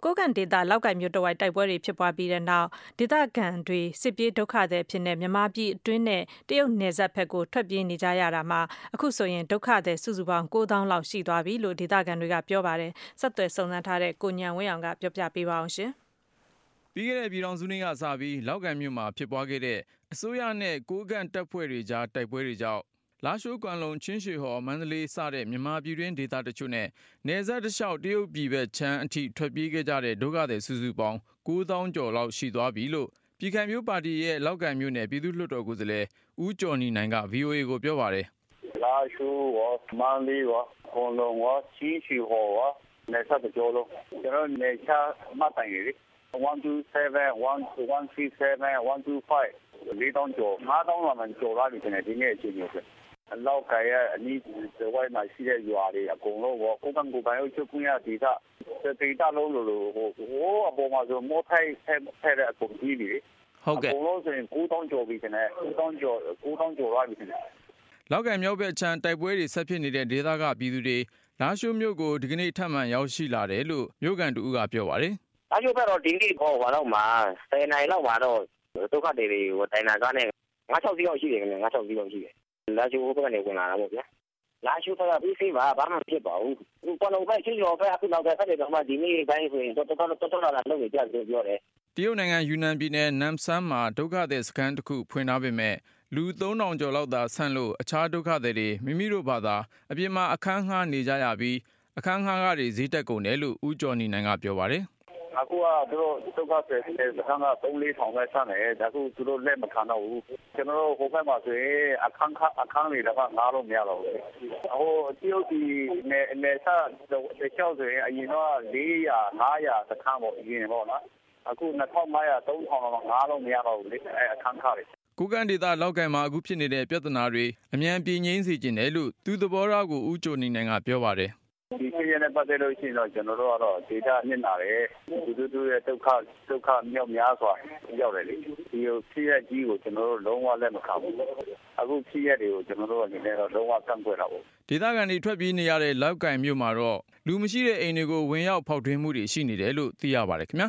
ကိုးကန့်ဒေသလောက်ကိုင်မြို့တဝိုက်တိုက်ပွဲတွေဖြစ်ပွားပြီးတဲ့နောက်ဒေသခံတွေစစ်ပြေးဒုက္ခသည်အဖြစ်နဲ့မြန်မာပြည်အတွင်းနဲ့တရုတ်နယ်စပ်ဘက်ကိုထွက်ပြေးနေကြရတာမှာအခုဆိုရင်ဒုက္ခသည်စုစုပေါင်း9,000လောက်ရှိသွားပြီလို့ဒေသခံတွေကပြောပါတယ်။ဆက်သွယ်စုံစမ်းထားတဲ့ကိုဉာဏ်ဝင်းအောင်ကပြောပြပေးပါအောင်ရှင်။ပြီးခဲ့တဲ့ပြည်ထောင်စုနေ့ကစပြီးလောက်ကိုင်မြို့မှာဖြစ်ပွားခဲ့တဲ့အစိုးရနဲ့ကိုးကန့်တပ်ဖွဲ့တွေကြားတိုက်ပွဲတွေကြောင့်လားရှိုးကွမ်လုံချင်းရွှေဟော်မန္တလေးစတဲ့မြန်မာပြည်တွင်းဒေသတချို့နဲ့နယ်စပ်တလျှောက်တရုတ်ပြည်ဘက်ခြမ်းအထိထွက်ပြေးခဲ့ကြတဲ့ဒုက္ခသည်စုစုပေါင်း9,000ကျော်လောက်ရှိသွားပြီလို့ပြည်ခိုင်ဖြိုးပါတီရဲ့လောက်ကိုင်မြို့နယ်ပြည်သူ့လွှတ်တော်ကိုယ်စားလှယ်ဦးကျော်နီနိုင်က VOA ကိုပြောပါတယ်။လားရှိုးရောမန္တလေးရောကွမ်လုံရောချင်းရွှေဟော်ရောနယ်စပ်တကြောလုံးကျွန်တော်နယ်ခြားမှတ်တိုင်တွေ127 137 125 4,000ကျော်5,000လောက်မှကျော်လာပြီတဲ့ဒီနေ့အချိန်မျိုးပဲလောက်ကရဲ့အနည်းတဝိုက်မှာရှိတဲ့ရွာတွေအကုန်လုံးကိုကိုကန့်ကိုပိုင်ရုပ်ချုပ်ခွင့်ရဒေသဒေသလုံးလို့ဟိုအပေါ်မှာဆိုမောထိုက်ဖက်တဲ့အကုန်ကြီးတွေဟုတ်ကဲ့အကုန်လုံးဆိုရင်9,000ကျော်ပြီတဲ့9,000ကျော်လာပြီတဲ့လောက်ကိုင်မြောက်ဘက်ခြမ်းတိုက်ပွဲတွေဆက်ဖြစ်နေတဲ့ဒေသကပြည်သူတွေလားရှိုးမြို့ကိုဒီကနေ့ထပ်မံရောက်ရှိလာတယ်လို့မြို့ကန်တူကပြောပါတယ်။လားရှိုးဘက်တော့ဒီနေ့ပေါ့ဘာလို့မှာ10နိုင်လောက်မှာတော့ဒုက္ခတွေတွေကိုတိုင်နာကားနဲ့9-6စီးလောက်ရှိတယ်ခင်ဗျ9-6စီးလောက်ရှိတယ်။လားရှိုးဘက်ကနေဝင်လာတာပေါ့ဗျာ။လားရှိုးဘက်ကပြီးသေးပါဘာမှမဖြစ်ပါဘူး။ကွာလုံဘက်ချင်းရောဘက်အခုနောက်တဲ့ဆက်တွေတော့မှဒီနေ့တိုင်းဆိုရင်တော်လာလုံးနေကြတယ်ပြောတယ်။တရုတ်နိုင်ငံယူနန်ပြည်နယ်နမ်ဆန်းမှာဒုက္ခသည်စခန်းတစ်ခုဖွင့်ထားပေမဲ့လူ 3,000 ကျော်လောက်သာဆန့်လို့အခြားဒုက္ခသည်တွေမိမိတို့ဘာသာအပြင်မှာအခန်းငှားနေကြရပြီးအခန်းငှားကတွေဈေးတက်ကုန်တယ်လို့ဦးကျော်နီနိုင်ကပြောပါတယ်။အခုကသူတို့ဒုက္ခသည်စခန်းက3-4 ထောင်ပဲဆန့်တယ်ဒါကူသူတို့လက်မခံတော့ဘူးကျွန်တော်တို့ဟိုဘက်မှာဆိုရင်အခန်းတွေတော့ငှားလို့မရတော့ဘူးဟိုတရုတ်ပြည်နယ်စပ်တခြားဆိုရင်အရင်တော့400 500စခန်းပေါ့အရင်ပေါ့နော်အခု2,500 3,000လောက်ငှားလို့မရတော့ဘူးလေအခန်းခါတွေကိုကန့်ဒေသလောက်ကိုင်မှာအခုဖြစ်နေတဲ့ပြဿနာတွေအမြန်ပြေငြိမ်းစေချင်တယ်လို့သူသဘောထားကိုဦးကျော်နီနိုင်ကပြောပါတယ်ဒီဖြစ်ရတဲ့ပတ်သက်လို့ရှိရင်တော့ကျွန်တော်တို့ကတော့ဒေတာနစ်နာတယ်သူတို့ရဲ့ဒုက္ခမြောက်များစွာရောက်တယ်လေဒီဖြစ်ရကြီးကိုကျွန်တော်တို့လုံးဝလက်မခံဘူးအခုဖြစ်ရတွေကိုကျွန်တော်တို့အနေနဲ့တော့လုံးဝကန့်ကွက်တာပေါ့ဒေသခံတွေထွက်ပြေးနေရတဲ့လောက်ကိုင်မြို့မှာတော့လူမရှိတဲ့အိမ်တွေကိုဝင်ရောက်ဖောက်ထွင်းမှုတွေရှိနေတယ်လို့သိရပါတယ်ခင်ဗျာ